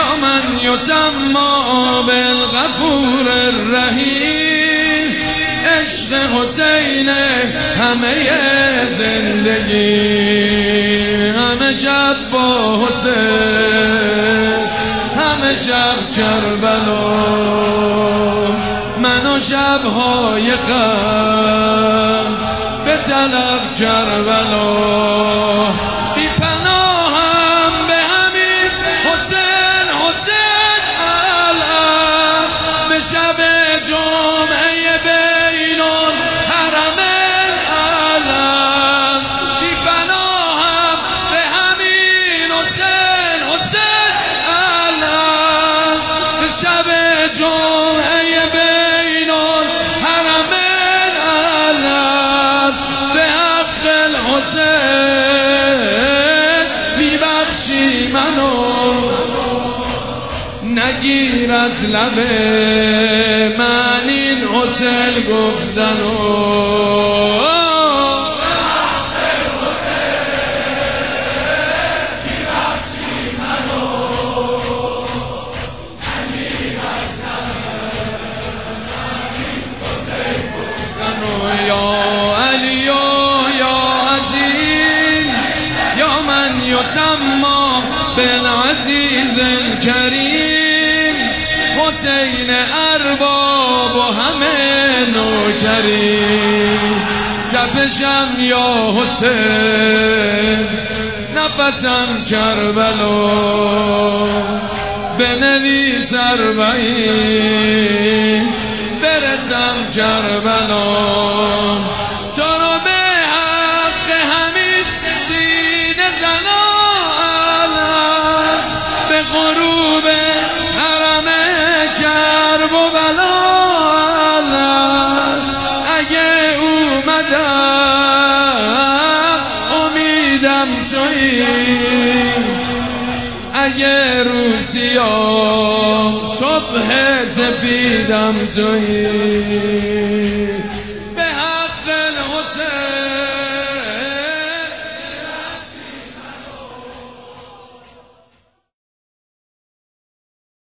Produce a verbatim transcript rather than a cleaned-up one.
یا من یسمی بالغفور الرحیم، عشق حسین همه زندگی، همه شب با حسین، همه شب کربلا، من و شب‌های غم به طلب کربلا، بی پناهم به همین حسین، حسین علم به شب جمعه بین الحرمین علم، بی پناهم به همین حسین، حسین علم به شب جمعه بین الحرمین علم، به حق الحسین میبخشی منو، نگیر از لب من این حسین گفتنو، یسمی بالعزیز الکریم، حسین ارباب و همه نوکریم، تپشم یا حسین، نفسم کربلا، بنویس اربعین برسم کربلا، تو رو به حق همین سینه زنم، به غروب حرم کرب و بلا، اگه اومدم امیدم تویی، اگه روسیام صبح سپیدم تویی.